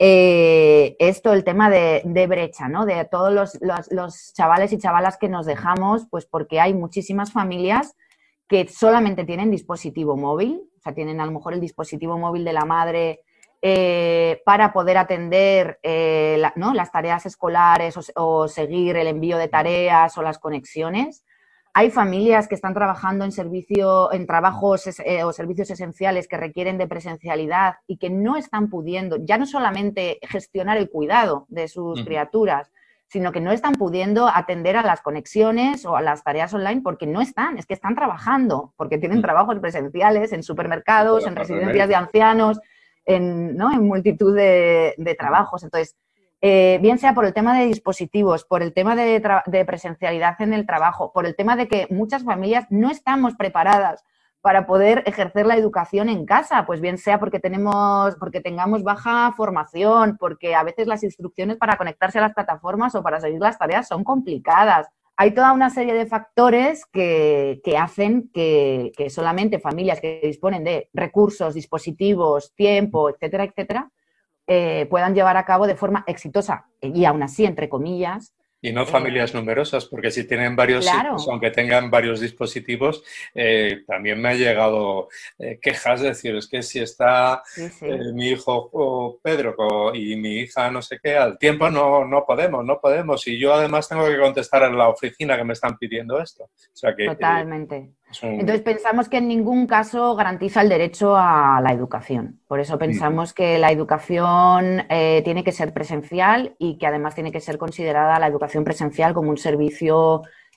esto, el tema de brecha, ¿no? De todos los chavales y chavalas que nos dejamos, pues porque hay muchísimas familias que solamente tienen dispositivo móvil, o sea, tienen a lo mejor el dispositivo móvil de la madre para poder atender ¿no? las tareas escolares o seguir el envío de tareas o las conexiones. Hay familias que están trabajando en trabajos o servicios esenciales que requieren de presencialidad y que no están pudiendo, ya no solamente gestionar el cuidado de sus criaturas, sino que no están pudiendo atender a las conexiones o a las tareas online porque no están, es que están trabajando, porque tienen trabajos presenciales en supermercados, en residencias de ancianos, ¿no? En multitud de trabajos. Entonces, bien sea por el tema de dispositivos, por el tema de presencialidad en el trabajo, por el tema de que muchas familias no estamos preparadas para poder ejercer la educación en casa, pues bien sea porque tengamos baja formación, porque a veces las instrucciones para conectarse a las plataformas o para seguir las tareas son complicadas. Hay toda una serie de factores que hacen que solamente familias que disponen de recursos, dispositivos, tiempo, etcétera, etcétera, puedan llevar a cabo de forma exitosa y aún así, entre comillas. Y no familias numerosas, porque si tienen varios claro. hijos, aunque tengan varios dispositivos, también me ha llegado quejas de decir, es que si está mi hijo Pedro y mi hija no sé qué, al tiempo no podemos. Y yo además tengo que contestar en la oficina que me están pidiendo esto. O sea que, totalmente. Entonces pensamos que en ningún caso garantiza el derecho a la educación. Por eso pensamos que la educación tiene que ser presencial y que además tiene que ser considerada la educación presencial como un servicio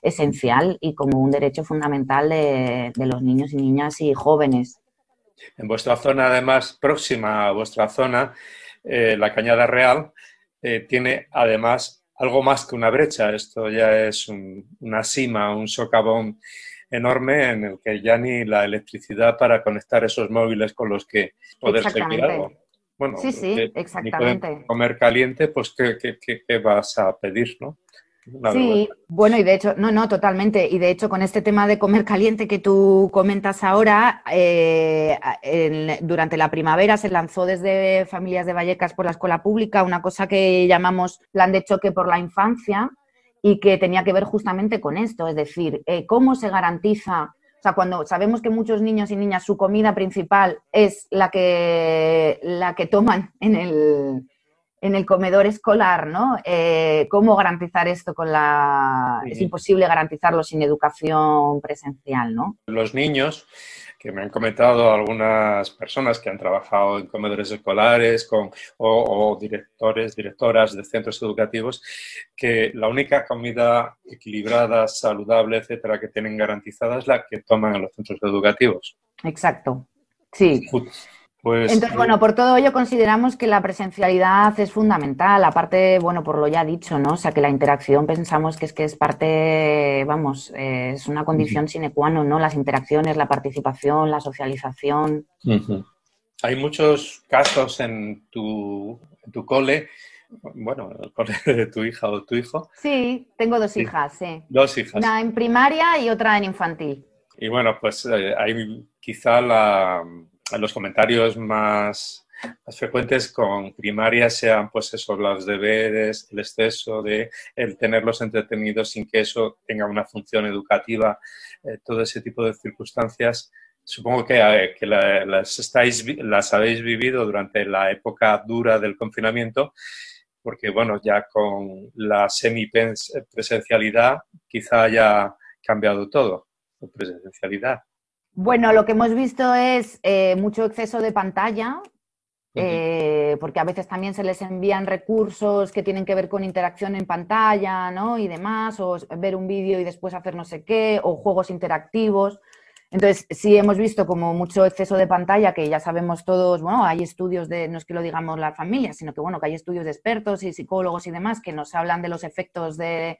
esencial y como un derecho fundamental de los niños y niñas y jóvenes. En vuestra zona, además, próxima a vuestra zona, la Cañada Real, tiene además algo más que una brecha. Esto ya es una sima, un socavón enorme en el que ya ni la electricidad para conectar esos móviles con los que poder seguir algo. Bueno, Sí, sí, ni pueden exactamente. comer caliente, pues ¿qué vas a pedir, no? Sí, bueno, y de hecho, no, totalmente. Y de hecho, con este tema de comer caliente que tú comentas ahora, durante la primavera se lanzó desde Familias de Vallecas por la escuela pública una cosa que llamamos Plan de Choque por la Infancia y que tenía que ver justamente con esto, es decir, cómo se garantiza, o sea, cuando sabemos que muchos niños y niñas su comida principal es la que toman en el comedor escolar, ¿no? ¿Cómo garantizar esto con la...? Es imposible garantizarlo sin educación presencial, ¿no? Los niños, que me han comentado algunas personas que han trabajado en comedores escolares o directoras de centros educativos, que la única comida equilibrada, saludable, etcétera, que tienen garantizada es la que toman en los centros educativos. Exacto, sí. Pues, entonces, bueno, por todo ello consideramos que la presencialidad es fundamental, aparte, bueno, por lo ya dicho, ¿no? O sea, que la interacción pensamos que es parte, vamos, es una condición sine qua non, ¿no? Las interacciones, la participación, la socialización. Hay muchos casos en tu cole, bueno, el cole de tu hija o tu hijo. Sí, tengo dos hijas, sí. 2 hijas. Una en primaria y otra en infantil. Y bueno, pues hay quizá los comentarios más frecuentes con primaria sean pues eso, los deberes, el exceso de el tenerlos entretenidos sin que eso tenga una función educativa, todo ese tipo de circunstancias. Supongo que las habéis vivido durante la época dura del confinamiento, porque bueno, ya con la semipresencialidad quizá haya cambiado todo. Presencialidad. Bueno, lo que hemos visto es mucho exceso de pantalla, porque a veces también se les envían recursos que tienen que ver con interacción en pantalla, ¿no? Y demás, o ver un vídeo y después hacer no sé qué, o juegos interactivos. Entonces, sí hemos visto como mucho exceso de pantalla, que ya sabemos todos, bueno, hay estudios no es que lo digamos las familias, sino que bueno, que hay estudios de expertos y psicólogos y demás que nos hablan de los efectos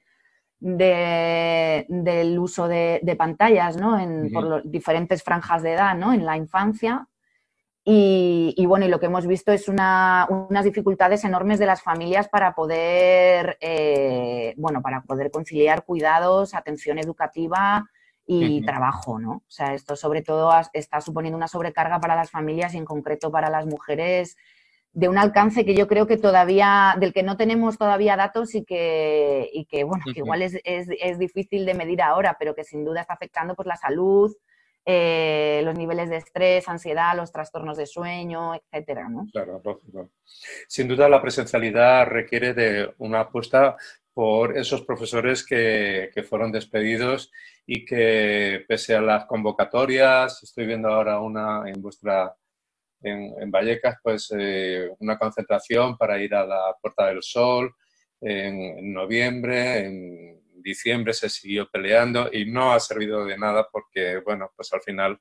del uso de pantallas, ¿no? Por las diferentes franjas de edad, ¿no? En la infancia. Y bueno, y lo que hemos visto es unas dificultades enormes de las familias para poder, para poder conciliar cuidados, atención educativa y trabajo, ¿no? O sea, esto sobre todo está suponiendo una sobrecarga para las familias y en concreto para las mujeres de un alcance que yo creo que todavía, del que no tenemos todavía datos y que bueno, que igual es difícil de medir ahora, pero que sin duda está afectando pues la salud, los niveles de estrés, ansiedad, los trastornos de sueño, etcétera, ¿no? Claro, lógico. Sin duda la presencialidad requiere de una apuesta por esos profesores que fueron despedidos y que pese a las convocatorias, estoy viendo ahora una en Vallecas, pues una concentración para ir a la Puerta del Sol en noviembre, en diciembre se siguió peleando y no ha servido de nada porque, bueno, pues al final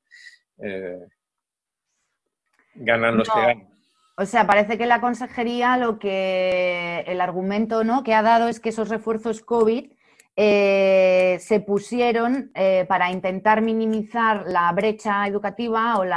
ganan los que ganan. O sea, parece que la consejería el argumento, ¿no?, que ha dado es que esos refuerzos COVID se pusieron para intentar minimizar la brecha educativa o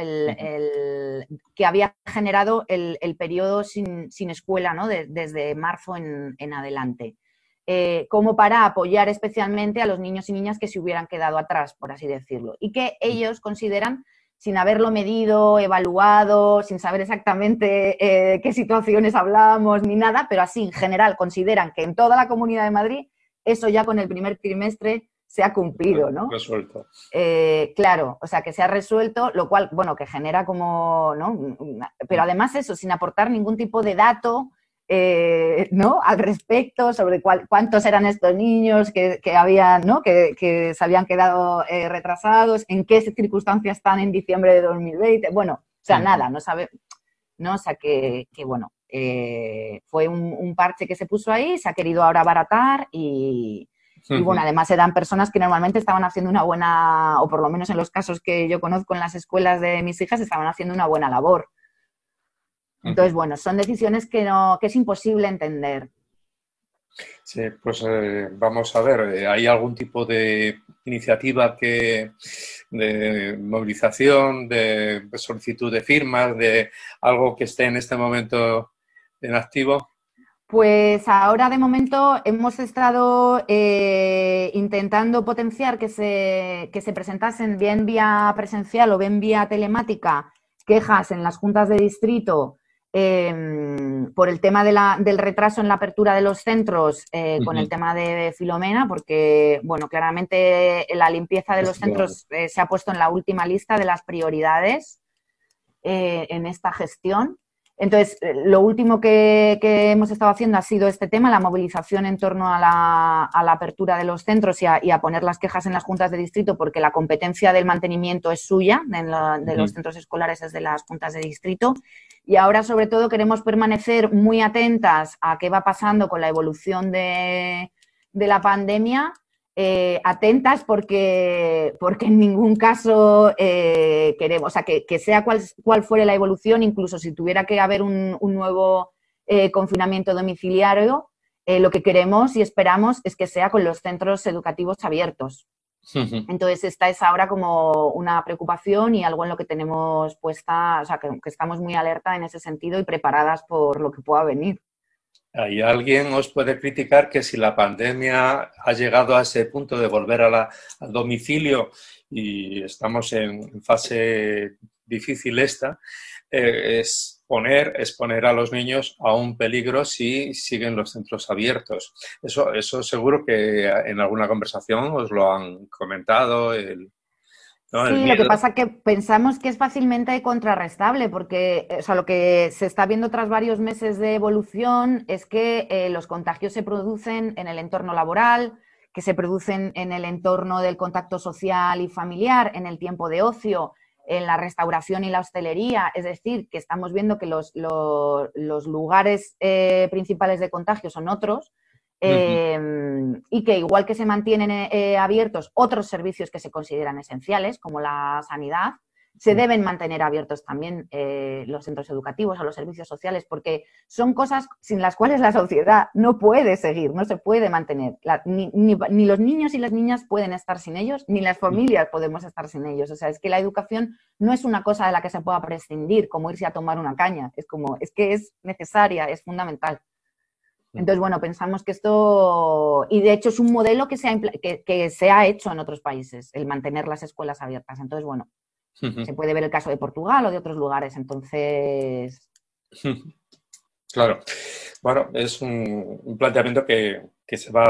que había generado el periodo sin escuela, ¿no?, desde marzo en adelante. Como para apoyar especialmente a los niños y niñas que se hubieran quedado atrás, por así decirlo, y que ellos consideran, sin haberlo medido, evaluado, sin saber exactamente qué situaciones hablábamos ni nada, pero así en general consideran que en toda la Comunidad de Madrid eso ya con el primer trimestre se ha cumplido, ¿no? Resuelto. Claro, o sea, que se ha resuelto, lo cual, bueno, que genera como, ¿no? Pero además eso, sin aportar ningún tipo de dato, ¿no?, al respecto sobre cuántos eran estos niños que habían, ¿no?, que se habían quedado retrasados, en qué circunstancias están en diciembre de 2020, bueno, o sea, nada, no sabe, ¿no? O sea, que bueno, fue un parche que se puso ahí, se ha querido ahora abaratar y Y bueno, además eran personas que normalmente estaban haciendo una buena, o por lo menos en los casos que yo conozco en las escuelas de mis hijas, estaban haciendo una buena labor. Entonces, bueno, son decisiones que es imposible entender. Sí, pues vamos a ver, ¿hay algún tipo de iniciativa de movilización, de solicitud de firmas, de algo que esté en este momento en activo? Pues ahora de momento hemos estado intentando potenciar que se presentasen bien vía presencial o bien vía telemática quejas en las juntas de distrito por el tema del retraso en la apertura de los centros con el tema de Filomena, porque, bueno, claramente la limpieza de los centros se ha puesto en la última lista de las prioridades en esta gestión. Entonces, lo último que hemos estado haciendo ha sido este tema, la movilización en torno a la apertura de los centros y a poner las quejas en las juntas de distrito, porque la competencia del mantenimiento es suya, de los centros escolares es de las juntas de distrito. Y ahora, sobre todo, queremos permanecer muy atentas a qué va pasando con la evolución de la pandemia, atentas porque en ningún caso queremos, o sea, que sea cual fuere la evolución, incluso si tuviera que haber un nuevo confinamiento domiciliario, lo que queremos y esperamos es que sea con los centros educativos abiertos. Entonces, esta es ahora como una preocupación y algo en lo que tenemos puesta, o sea, que estamos muy alerta en ese sentido y preparadas por lo que pueda venir. ¿Hay alguien os puede criticar que si la pandemia ha llegado a ese punto de volver al domicilio y estamos en fase difícil es exponer a los niños a un peligro si siguen los centros abiertos? Eso seguro que en alguna conversación os lo han comentado. Sí, lo que pasa es que pensamos que es fácilmente contrarrestable porque, o sea, lo que se está viendo tras varios meses de evolución es que los contagios se producen en el entorno laboral, que se producen en el entorno del contacto social y familiar, en el tiempo de ocio, en la restauración y la hostelería. Es decir, que estamos viendo que los lugares principales de contagio son otros. Y que igual que se mantienen abiertos otros servicios que se consideran esenciales, como la sanidad, se deben mantener abiertos también los centros educativos o los servicios sociales, porque son cosas sin las cuales la sociedad no puede seguir, no se puede mantener. Ni los niños y las niñas pueden estar sin ellos, ni las familias podemos estar sin ellos. O sea, es que la educación no es una cosa de la que se pueda prescindir, como irse a tomar una caña. Es que es necesaria, es fundamental. Entonces, bueno, pensamos que esto, y de hecho es un modelo que se ha hecho en otros países, el mantener las escuelas abiertas. Entonces, bueno, se puede ver el caso de Portugal o de otros lugares. Entonces... Claro. Bueno, es un planteamiento que se va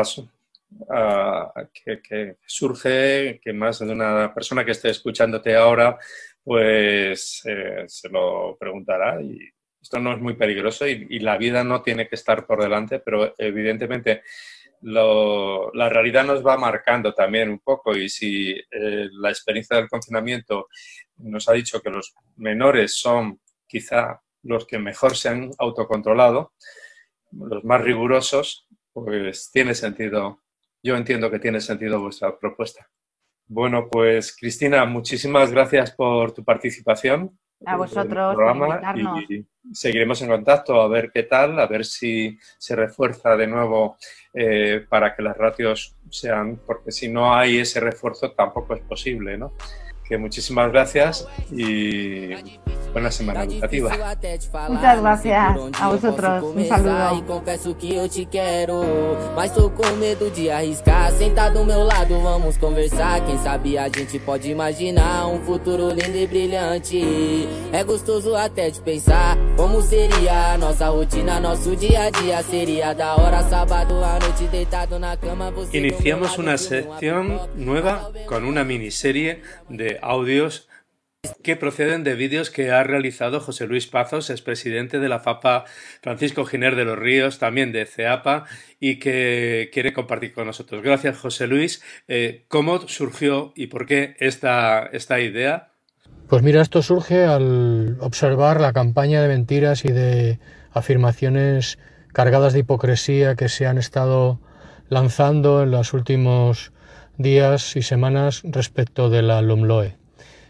que surge, que más de una persona que esté escuchándote ahora, pues se lo preguntará. Y esto no es muy peligroso y la vida no tiene que estar por delante, pero evidentemente la realidad nos va marcando también un poco, y si la experiencia del confinamiento nos ha dicho que los menores son quizá los que mejor se han autocontrolado, los más rigurosos, pues tiene sentido. Yo entiendo que tiene sentido vuestra propuesta. Bueno, pues Cristina, muchísimas gracias por tu participación. A vosotros por invitarnos. Y seguiremos en contacto a ver qué tal, a ver si se refuerza de nuevo para que las ratios sean, porque si no hay ese refuerzo tampoco es posible, ¿no? Que muchísimas gracias y buena semana educativa. Muchas gracias a vosotros. Un saludo. Confesso que eu te quero, mas tô com medo de arriscar. Sentado ao meu lado, vamos conversar. Quem sabe a gente pode imaginar um futuro lindo e brilhante. É gostoso até de pensar como seria a nossa rotina, nosso dia a dia. Seria da hora sábado à noite deitado na cama. Iniciamos una sección nueva con una miniserie de audios que proceden de vídeos que ha realizado José Luis Pazos, expresidente de la FAPA, Francisco Giner de los Ríos, también de CEAPA, y que quiere compartir con nosotros. Gracias, José Luis. ¿Cómo surgió y por qué esta idea? Pues mira, esto surge al observar la campaña de mentiras y de afirmaciones cargadas de hipocresía que se han estado lanzando en los últimos días y semanas respecto de la LOMLOE.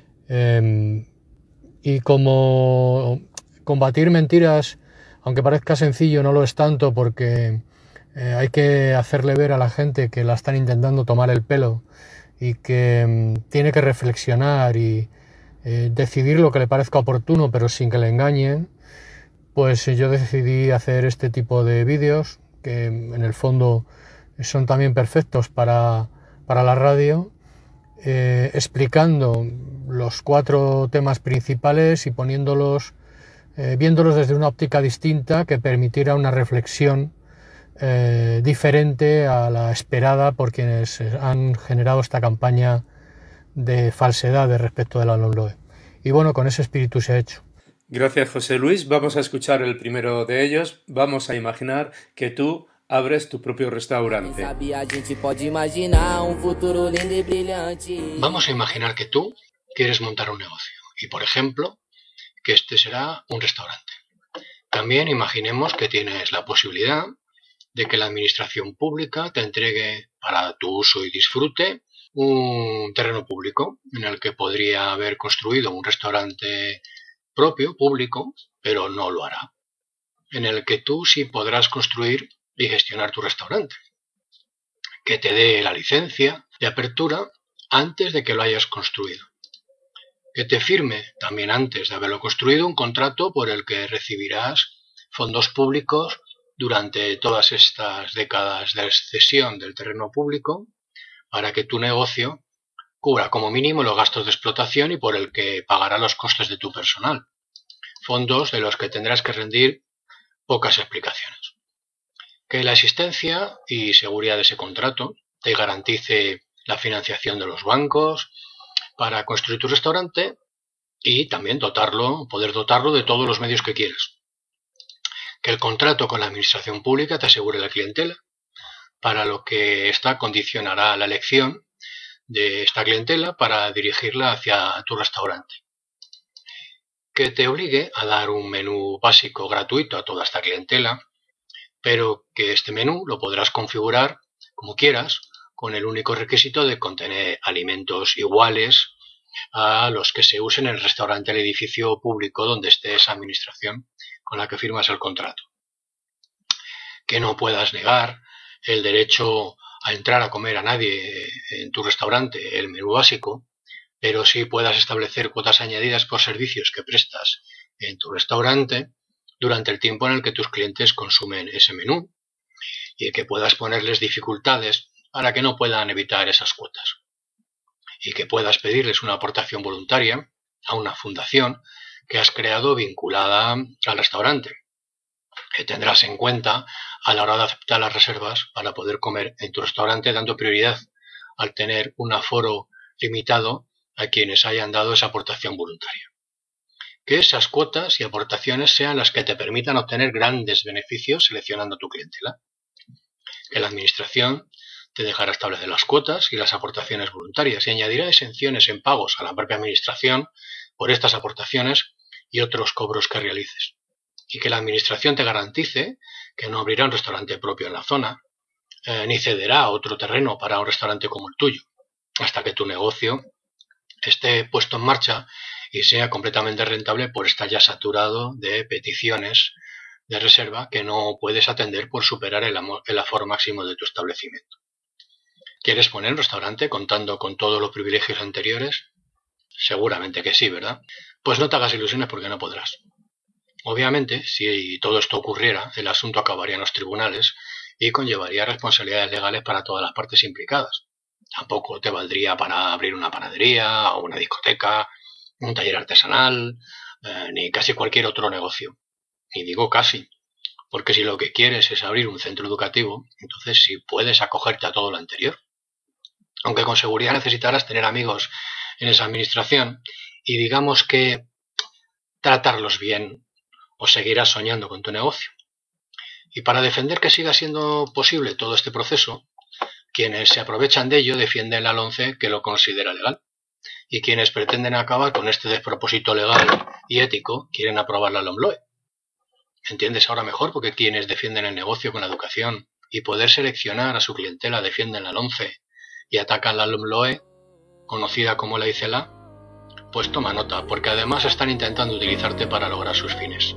Y como combatir mentiras, aunque parezca sencillo, no lo es tanto, porque hay que hacerle ver a la gente que la están intentando tomar el pelo y que tiene que reflexionar y decidir lo que le parezca oportuno, pero sin que le engañen. Pues yo decidí hacer este tipo de vídeos, que en el fondo son también perfectos para la radio, explicando los 4 temas principales y poniéndolos, viéndolos desde una óptica distinta que permitiera una reflexión diferente a la esperada por quienes han generado esta campaña de falsedades respecto de la LOMLOE. Y bueno, con ese espíritu se ha hecho. Gracias, José Luis. Vamos a escuchar el primero de ellos. Vamos a imaginar que tú abres tu propio restaurante. Vamos a imaginar que tú quieres montar un negocio y, por ejemplo, que este será un restaurante. También imaginemos que tienes la posibilidad de que la administración pública te entregue para tu uso y disfrute un terreno público en el que podría haber construido un restaurante propio, público, pero no lo hará, en el que tú sí podrás construir y gestionar tu restaurante, que te dé la licencia de apertura antes de que lo hayas construido, que te firme también antes de haberlo construido un contrato por el que recibirás fondos públicos durante todas estas décadas de cesión del terreno público para que tu negocio cubra como mínimo los gastos de explotación y por el que pagará los costes de tu personal. Fondos de los que tendrás que rendir pocas explicaciones. Que la existencia y seguridad de ese contrato te garantice la financiación de los bancos para construir tu restaurante y también poder dotarlo de todos los medios que quieras. Que el contrato con la administración pública te asegure la clientela, para lo que ésta condicionará la elección de esta clientela para dirigirla hacia tu restaurante. Que te obligue a dar un menú básico gratuito a toda esta clientela, pero que este menú lo podrás configurar como quieras, con el único requisito de contener alimentos iguales a los que se usen en el restaurante del edificio público donde esté esa administración con la que firmas el contrato. Que no puedas negar el derecho a entrar a comer a nadie en tu restaurante el menú básico, pero sí puedas establecer cuotas añadidas por servicios que prestas en tu restaurante durante el tiempo en el que tus clientes consumen ese menú y que puedas ponerles dificultades para que no puedan evitar esas cuotas y que puedas pedirles una aportación voluntaria a una fundación que has creado vinculada al restaurante, que tendrás en cuenta a la hora de aceptar las reservas para poder comer en tu restaurante, dando prioridad al tener un aforo limitado a quienes hayan dado esa aportación voluntaria. Que esas cuotas y aportaciones sean las que te permitan obtener grandes beneficios seleccionando tu clientela. Que la administración te dejará establecer las cuotas y las aportaciones voluntarias y añadirá exenciones en pagos a la propia administración por estas aportaciones y otros cobros que realices. Y que la administración te garantice que no abrirá un restaurante propio en la zona, ni cederá otro terreno para un restaurante como el tuyo, hasta que tu negocio esté puesto en marcha y sea completamente rentable por estar ya saturado de peticiones de reserva que no puedes atender por superar el aforo máximo de tu establecimiento. ¿Quieres poner un restaurante contando con todos los privilegios anteriores? Seguramente que sí, ¿verdad? Pues no te hagas ilusiones porque no podrás. Obviamente, si todo esto ocurriera, el asunto acabaría en los tribunales y conllevaría responsabilidades legales para todas las partes implicadas. Tampoco te valdría para abrir una panadería o una discoteca, un taller artesanal, ni casi cualquier otro negocio. Y digo casi, porque si lo que quieres es abrir un centro educativo, entonces sí puedes acogerte a todo lo anterior. Aunque con seguridad necesitarás tener amigos en esa administración y digamos que tratarlos bien o seguirás soñando con tu negocio. Y para defender que siga siendo posible todo este proceso, quienes se aprovechan de ello defienden la LOMCE que lo considera legal. Y quienes pretenden acabar con este despropósito legal y ético quieren aprobar la LOMLOE. ¿Entiendes ahora mejor por qué quienes defienden el negocio con la educación y poder seleccionar a su clientela, defienden la LOMCE y atacan la LOMLOE, conocida como la ICELA, pues toma nota, porque además están intentando utilizarte para lograr sus fines.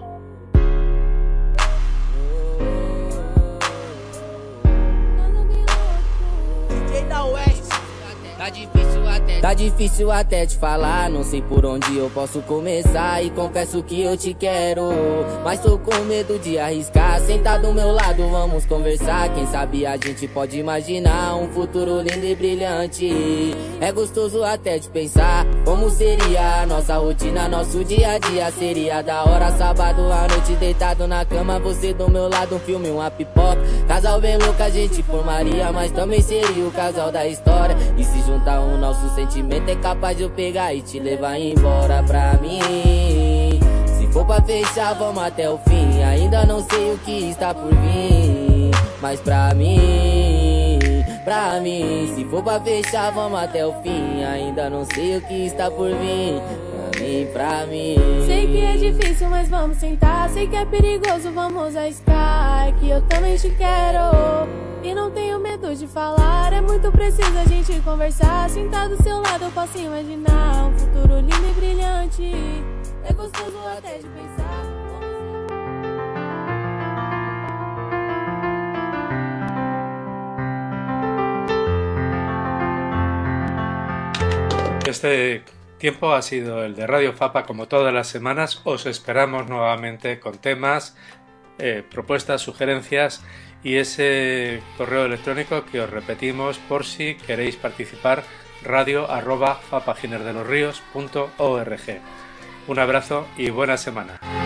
Tá difícil até te falar, não sei por onde eu posso começar. E confesso que eu te quero, mas tô com medo de arriscar. Senta do meu lado, vamos conversar. Quem sabe a gente pode imaginar um futuro lindo e brilhante. É gostoso até de pensar como seria a nossa rotina, nosso dia a dia. Seria da hora, sábado à noite, deitado na cama, você do meu lado, um filme, uma pipoca. Casal bem louco a gente formaria, mas também seria o casal da história. E se juntar o nosso sentimento é capaz de eu pegar e te levar embora pra mim. Se for pra fechar, vamos até o fim. Ainda não sei o que está por vir, mas pra mim, se for pra fechar, vamos até o fim. Ainda não sei o que está por vir, pra mim. Sei que é difícil, mas vamos sentar. Sei que é perigoso, vamos arriscar. É que eu também te quero e não tenho medo de falar. É muito preciso a gente conversar. Sentar do seu lado eu posso imaginar um futuro lindo e brilhante. É gostoso até de pensar. Este tiempo ha sido el de Radio Fapa. Como todas las semanas, os esperamos nuevamente con temas, propuestas, sugerencias y ese correo electrónico que os repetimos por si queréis participar, radio@fapaginerdelosrios.org. Un abrazo y buena semana.